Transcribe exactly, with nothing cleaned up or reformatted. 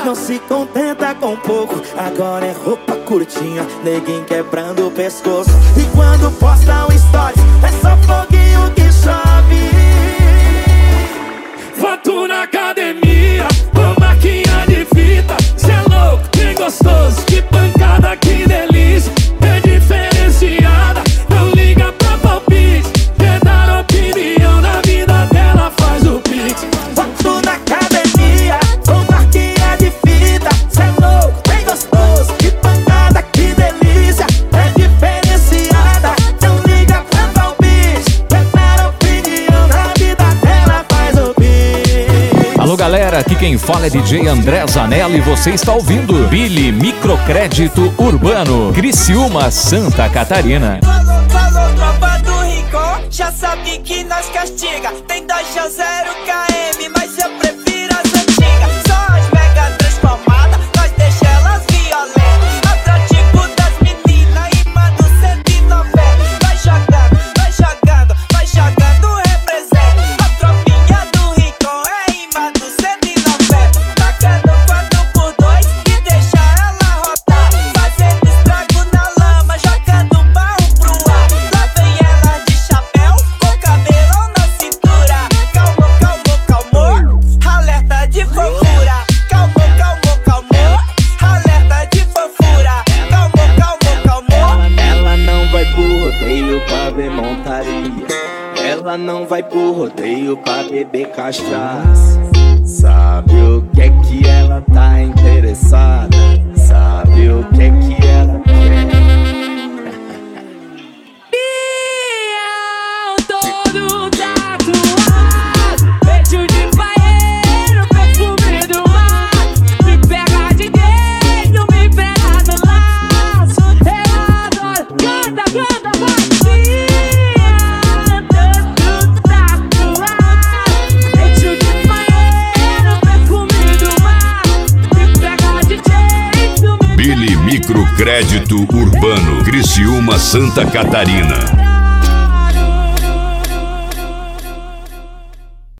não se contenta com pouco, agora é roupa curtinha, neguinho quebrando o pescoço. E quando posta um story, é só foguinho que chove. Foto na academia, com marquinha de fita. Cê é louco, bem gostoso, que pancada, que delícia. É diferenciada, não liga pra palpite. Quer dar opinião na vida dela, faz o pix. Foto na academia, com marquinha de fita. Cê é louco, bem gostoso, que pancada, que delícia. É diferenciada, não liga pra palpite. Quer dar opinião na vida dela, faz o pix. Alô galera, aqui quem fala é D J André Zanella e você está ouvindo Billy Microcrédito Urbano, Criciúma, Santa Catarina. Falou, falou, tropa do Rincon, já sabe que nós castiga. Tem dois a zero K M, mas eu prefiro as antigas. Só as mega transformadas, nós deixa elas violentas. Atrativo das meninas, imã do cento e noventa. Vai jogando, vai jogando, vai jogando, representa. A tropinha do Rincon é imã do cento e noventa. Tacando quatro por dois e deixa ela rotar. Fazendo estrago na lama, jogando barro pro ar. Lá vem ela de chapéu, com cabelão na cintura. Calmou, calmou, calmou, alerta de fofura. Calmou, calmou, calmou, alerta de fofura. Calmou, calmou, calmou. Ela não vai pro rodeio pra ver montaria. Ela não vai pro rodeio pra beber cachaça. Sabe o que é que ela tá interessada? Sabe o que é que ela quer? Biel todo tatuado, peito de paeiro, perfume do mar. Me pega de dentro, me pega no laço. Eu adoro, canta, canta, vai. Biel todo tatuado, peito de paeiro, perfume do mar. Me pega de jeito, me Billy Microcrédito Urbano, Criciúma, Santa Catarina.